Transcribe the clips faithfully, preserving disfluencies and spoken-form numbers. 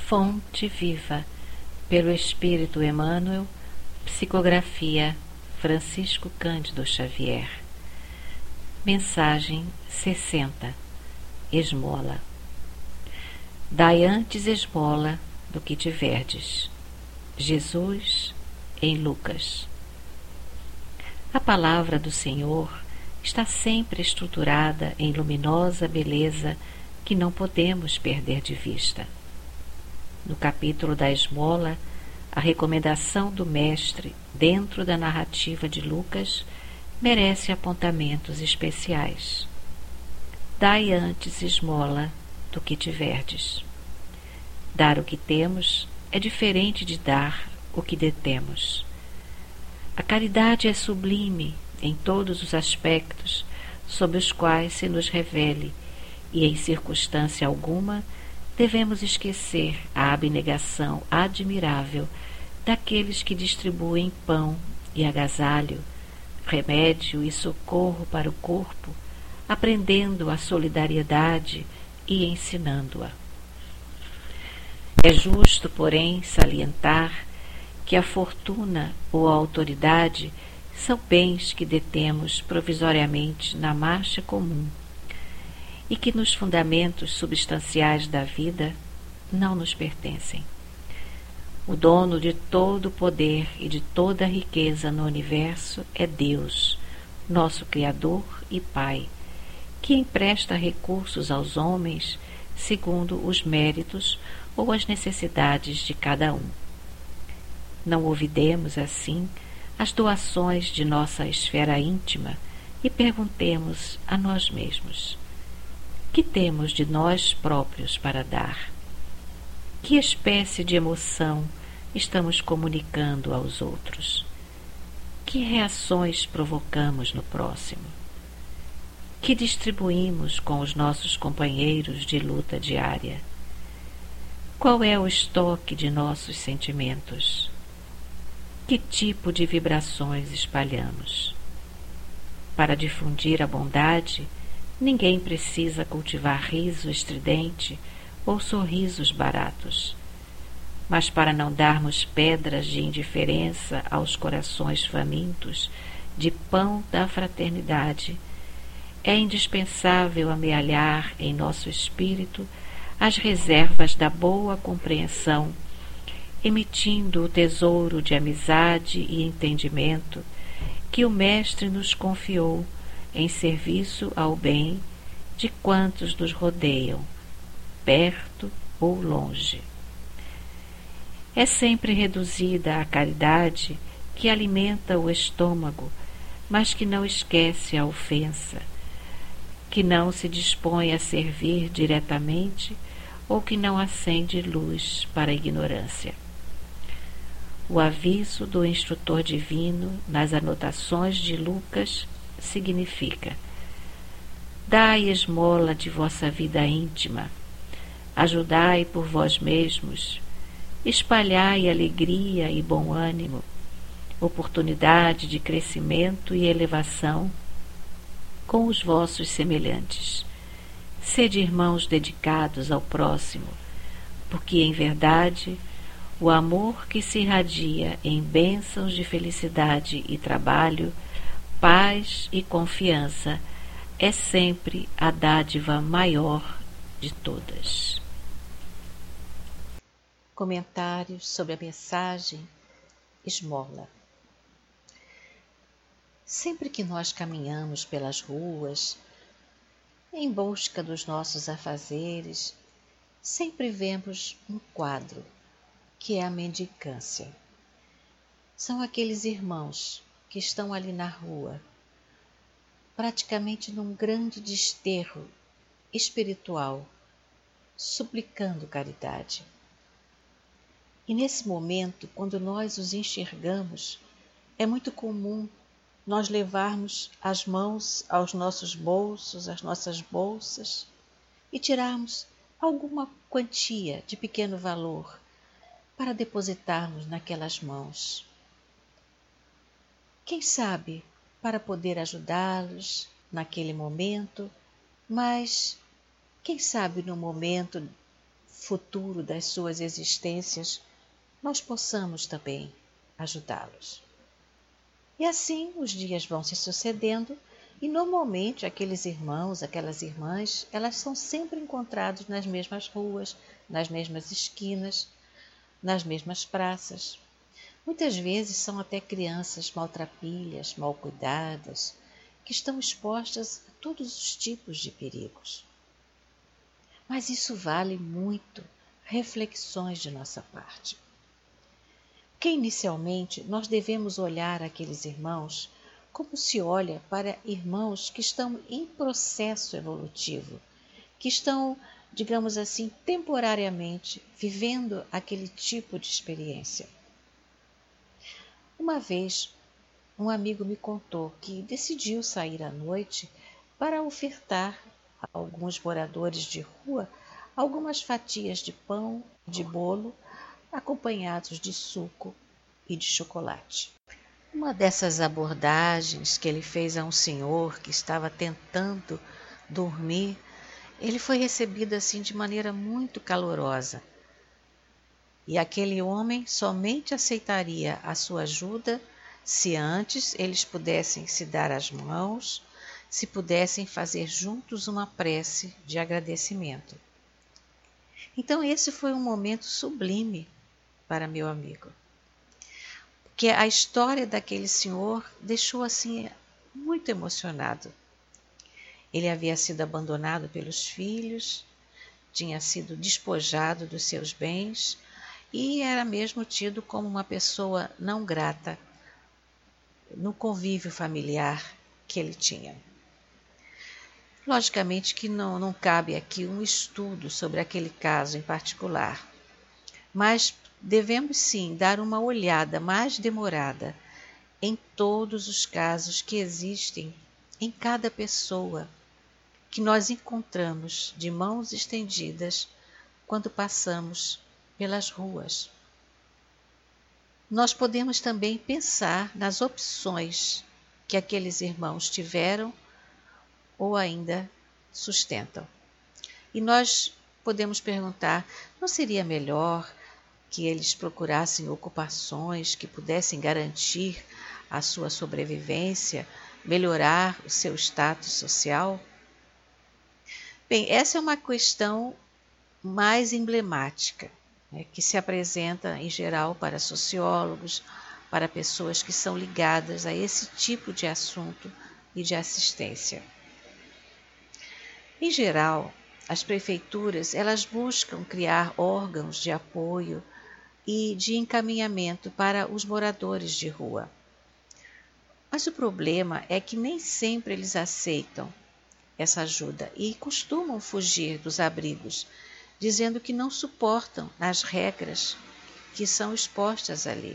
Fonte Viva, pelo Espírito Emmanuel, psicografia Francisco Cândido Xavier. Mensagem sessenta. Esmola. Dai antes esmola do que tiverdes. Jesus em Lucas. A palavra do Senhor está sempre estruturada em luminosa beleza que não podemos perder de vista. No capítulo da esmola, a recomendação do Mestre dentro da narrativa de Lucas merece apontamentos especiais. Dai antes esmola do que tiverdes. Dar o que temos é diferente de dar o que detemos. A caridade é sublime em todos os aspectos sob os quais se nos revele, e em circunstância alguma devemos esquecer a abnegação admirável daqueles que distribuem pão e agasalho, remédio e socorro para o corpo, aprendendo a solidariedade e ensinando-a. É justo, porém, salientar que a fortuna ou a autoridade são bens que detemos provisoriamente na marcha comum e que nos fundamentos substanciais da vida não nos pertencem. O dono de todo o poder e de toda a riqueza no universo é Deus, nosso Criador e Pai, que empresta recursos aos homens segundo os méritos ou as necessidades de cada um. Não olvidemos, assim, as doações de nossa esfera íntima e perguntemos a nós mesmos: que temos de nós próprios para dar? Que espécie de emoção estamos comunicando aos outros? Que reações provocamos no próximo? Que distribuímos com os nossos companheiros de luta diária? Qual é o estoque de nossos sentimentos? Que tipo de vibrações espalhamos? Para difundir a bondade, ninguém precisa cultivar riso estridente ou sorrisos baratos. Mas para não darmos pedras de indiferença aos corações famintos de pão da fraternidade, é indispensável amealhar em nosso espírito as reservas da boa compreensão, emitindo o tesouro de amizade e entendimento que o Mestre nos confiou em serviço ao bem de quantos nos rodeiam, perto ou longe. É sempre reduzida a caridade que alimenta o estômago, mas que não esquece a ofensa, que não se dispõe a servir diretamente ou que não acende luz para a ignorância. O aviso do instrutor divino nas anotações de Lucas significa: dai esmola de vossa vida íntima, ajudai por vós mesmos, espalhai alegria e bom ânimo, oportunidade de crescimento e elevação com os vossos semelhantes. Sede irmãos dedicados ao próximo, porque, em verdade, o amor que se irradia em bênçãos de felicidade e trabalho, paz e confiança, é sempre a dádiva maior de todas. Comentários sobre a mensagem Esmola. Sempre que nós caminhamos pelas ruas, em busca dos nossos afazeres, sempre vemos um quadro, que é a mendicância. São aqueles irmãos que estão ali na rua, praticamente num grande desterro espiritual, suplicando caridade. E nesse momento, quando nós os enxergamos, é muito comum nós levarmos as mãos aos nossos bolsos, às nossas bolsas, e tirarmos alguma quantia de pequeno valor para depositarmos naquelas mãos. Quem sabe para poder ajudá-los naquele momento, mas quem sabe no momento futuro das suas existências, nós possamos também ajudá-los. E assim os dias vão se sucedendo e normalmente aqueles irmãos, aquelas irmãs, elas são sempre encontrados nas mesmas ruas, nas mesmas esquinas, nas mesmas praças. Muitas vezes são até crianças maltrapilhas, mal cuidadas, que estão expostas a todos os tipos de perigos. Mas isso vale muito reflexões de nossa parte. Porque inicialmente nós devemos olhar aqueles irmãos como se olha para irmãos que estão em processo evolutivo, que estão, digamos assim, temporariamente vivendo aquele tipo de experiência. Uma vez, um amigo me contou que decidiu sair à noite para ofertar a alguns moradores de rua algumas fatias de pão e de bolo, acompanhados de suco e de chocolate. Uma dessas abordagens que ele fez a um senhor que estava tentando dormir, ele foi recebido assim de maneira muito calorosa. E aquele homem somente aceitaria a sua ajuda se antes eles pudessem se dar as mãos, se pudessem fazer juntos uma prece de agradecimento. Então esse foi um momento sublime para meu amigo, porque a história daquele senhor deixou assim muito emocionado. Ele havia sido abandonado pelos filhos, tinha sido despojado dos seus bens e era mesmo tido como uma pessoa não grata no convívio familiar que ele tinha. Logicamente que não, não cabe aqui um estudo sobre aquele caso em particular, mas devemos sim dar uma olhada mais demorada em todos os casos que existem em cada pessoa que nós encontramos de mãos estendidas quando passamos pelas ruas. Nós podemos também pensar nas opções que aqueles irmãos tiveram ou ainda sustentam. E nós podemos perguntar, não seria melhor que eles procurassem ocupações que pudessem garantir a sua sobrevivência, melhorar o seu status social? Bem, essa é uma questão mais emblemática, né, que se apresenta em geral para sociólogos, para pessoas que são ligadas a esse tipo de assunto e de assistência. Em geral, as prefeituras elas buscam criar órgãos de apoio e de encaminhamento para os moradores de rua. Mas o problema é que nem sempre eles aceitam essa ajuda e costumam fugir dos abrigos, dizendo que não suportam as regras que são expostas ali.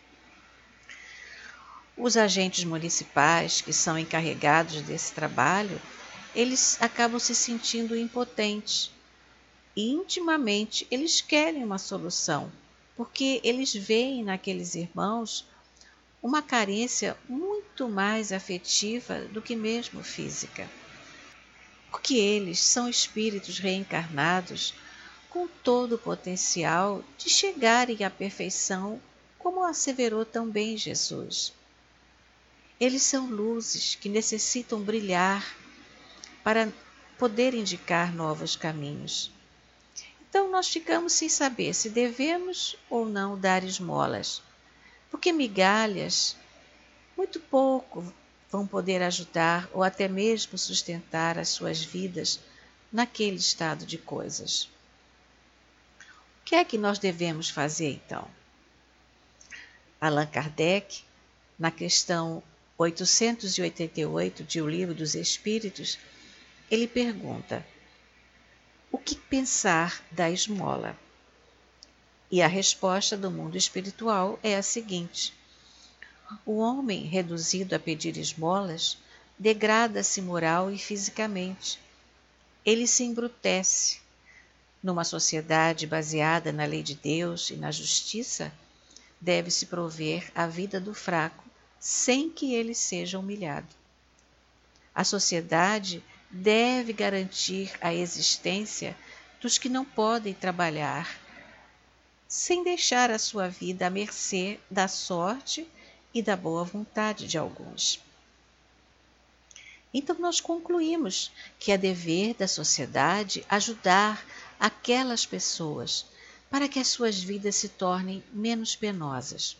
Os agentes municipais que são encarregados desse trabalho, eles acabam se sentindo impotentes e intimamente eles querem uma solução, porque eles veem naqueles irmãos uma carência muito mais afetiva do que mesmo física. Porque eles são espíritos reencarnados com todo o potencial de chegarem à perfeição, como asseverou tão bem Jesus. Eles são luzes que necessitam brilhar para poder indicar novos caminhos. Então nós ficamos sem saber se devemos ou não dar esmolas, porque migalhas muito pouco vão poder ajudar ou até mesmo sustentar as suas vidas naquele estado de coisas. O que é que nós devemos fazer então? Allan Kardec, na questão oitocentos e oitenta e oito de O Livro dos Espíritos, ele pergunta: o que pensar da esmola? E a resposta do mundo espiritual é a seguinte: o homem reduzido a pedir esmolas degrada-se moral e fisicamente. Ele se embrutece. Numa sociedade baseada na lei de Deus e na justiça, deve-se prover a vida do fraco sem que ele seja humilhado. A sociedade deve garantir a existência dos que não podem trabalhar, sem deixar a sua vida à mercê da sorte e da boa vontade de alguns. Então nós concluímos que é dever da sociedade ajudar aquelas pessoas para que as suas vidas se tornem menos penosas.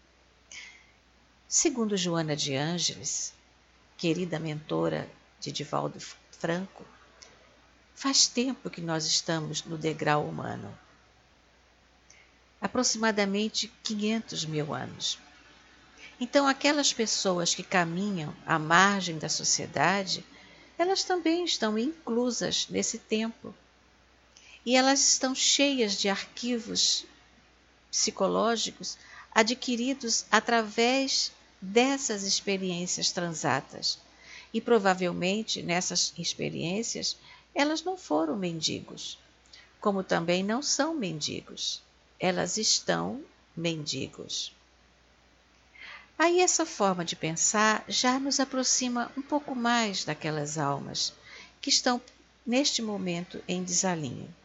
Segundo Joana de Ângeles, querida mentora de Divaldo Franco, faz tempo que nós estamos no degrau humano. Aproximadamente quinhentos mil anos. Então, aquelas pessoas que caminham à margem da sociedade, elas também estão inclusas nesse tempo. E elas estão cheias de arquivos psicológicos adquiridos através dessas experiências transatas. E provavelmente nessas experiências elas não foram mendigos, como também não são mendigos. Elas estão mendigos. Aí essa forma de pensar já nos aproxima um pouco mais daquelas almas que estão neste momento em desalinho.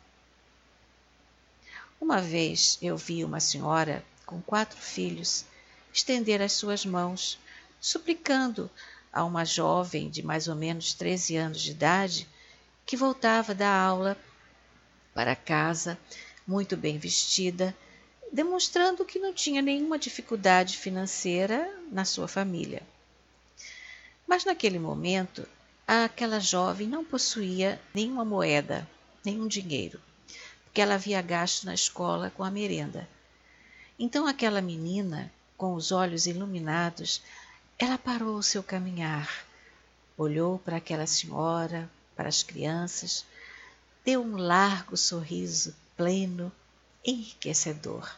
Uma vez eu vi uma senhora com quatro filhos estender as suas mãos, suplicando a uma jovem de mais ou menos treze anos de idade que voltava da aula para casa, muito bem vestida, demonstrando que não tinha nenhuma dificuldade financeira na sua família. Mas naquele momento, aquela jovem não possuía nenhuma moeda, nenhum dinheiro, porque ela havia gasto na escola com a merenda. Então aquela menina, com os olhos iluminados, ela parou o seu caminhar, olhou para aquela senhora, para as crianças, deu um largo sorriso pleno, enriquecedor.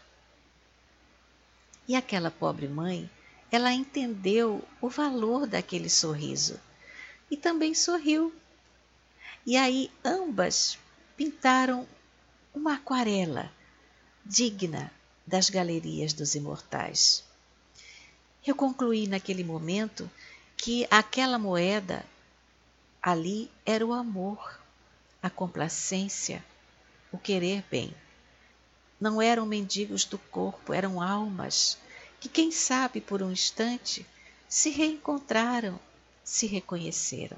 E aquela pobre mãe, ela entendeu o valor daquele sorriso e também sorriu. E aí ambas pintaram uma aquarela digna das galerias dos imortais. Eu concluí naquele momento que aquela moeda ali era o amor, a complacência, o querer bem. Não eram mendigos do corpo, eram almas que, quem sabe por um instante, se reencontraram, se reconheceram.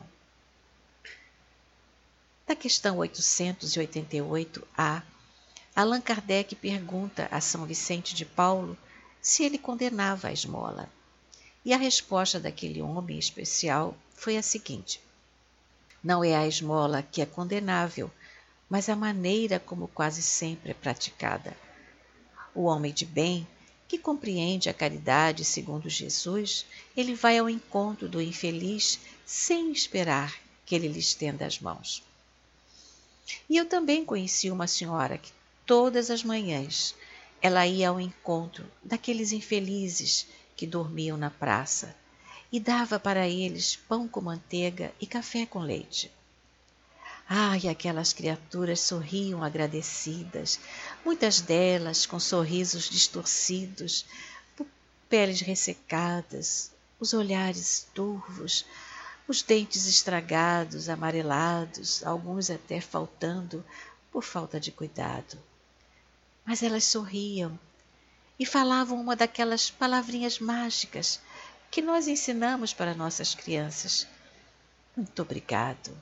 Na questão oitocentos e oitenta e oito A, Allan Kardec pergunta a São Vicente de Paulo se ele condenava a esmola. E a resposta daquele homem especial foi a seguinte: não é a esmola que é condenável, mas a maneira como quase sempre é praticada. O homem de bem, que compreende a caridade segundo Jesus, ele vai ao encontro do infeliz sem esperar que ele lhe estenda as mãos. E eu também conheci uma senhora que todas as manhãs ela ia ao encontro daqueles infelizes que dormiam na praça e dava para eles pão com manteiga e café com leite. Ai, aquelas criaturas sorriam agradecidas, muitas delas com sorrisos distorcidos, peles ressecadas, os olhares turvos, os dentes estragados, amarelados, alguns até faltando por falta de cuidado. Mas elas sorriam e falavam uma daquelas palavrinhas mágicas que nós ensinamos para nossas crianças. Muito obrigado.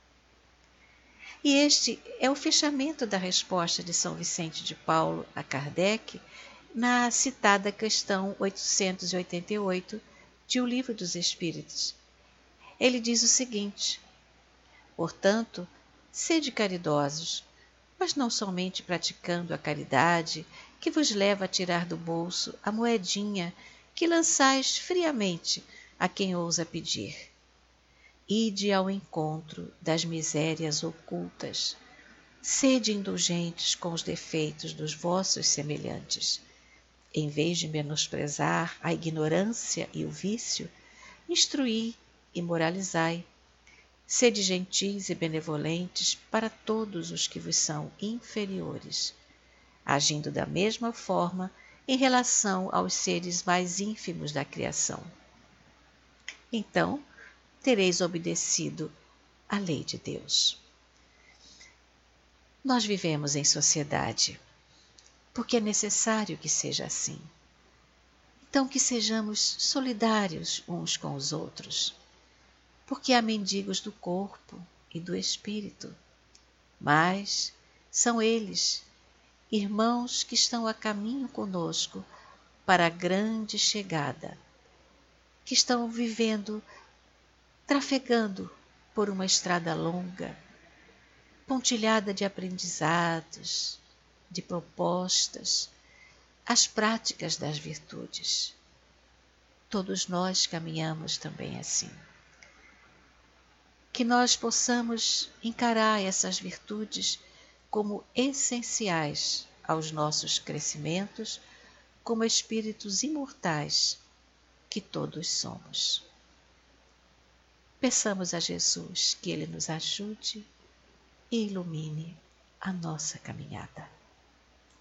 E este é o fechamento da resposta de São Vicente de Paulo a Kardec na citada questão oitocentos e oitenta e oito de O Livro dos Espíritos. Ele diz o seguinte: portanto, sede caridosos, mas não somente praticando a caridade que vos leva a tirar do bolso a moedinha que lançais friamente a quem ousa pedir. Ide ao encontro das misérias ocultas. Sede indulgentes com os defeitos dos vossos semelhantes. Em vez de menosprezar a ignorância e o vício, instruí e moralizai. Sede gentis e benevolentes para todos os que vos são inferiores, agindo da mesma forma em relação aos seres mais ínfimos da criação. Então, tereis obedecido à lei de Deus. Nós vivemos em sociedade, porque é necessário que seja assim. Então, que sejamos solidários uns com os outros, porque há mendigos do corpo e do espírito, mas são eles, irmãos que estão a caminho conosco para a grande chegada, que estão vivendo, trafegando por uma estrada longa, pontilhada de aprendizados, de propostas, as práticas das virtudes. Todos nós caminhamos também assim. Que nós possamos encarar essas virtudes como essenciais aos nossos crescimentos, como espíritos imortais que todos somos. Peçamos a Jesus que Ele nos ajude e ilumine a nossa caminhada.